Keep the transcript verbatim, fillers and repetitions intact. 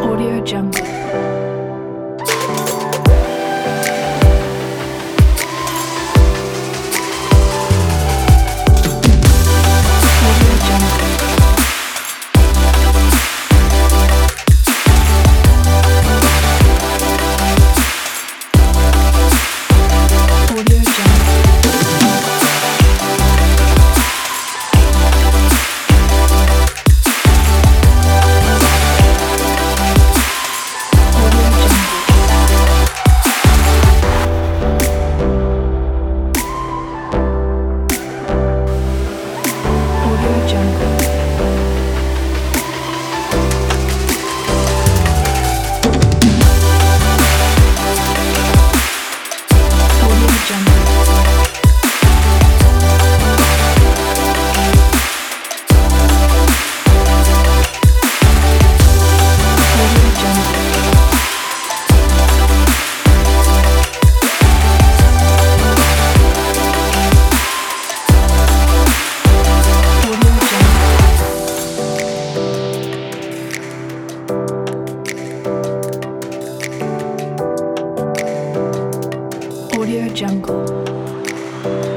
Audio Jungle. Audio Jungle. Audio Jungle. Audio Jungle. Audio Jungle. Audio Jungle. Audio Jungle. Audio Jungle. Audio Jungle.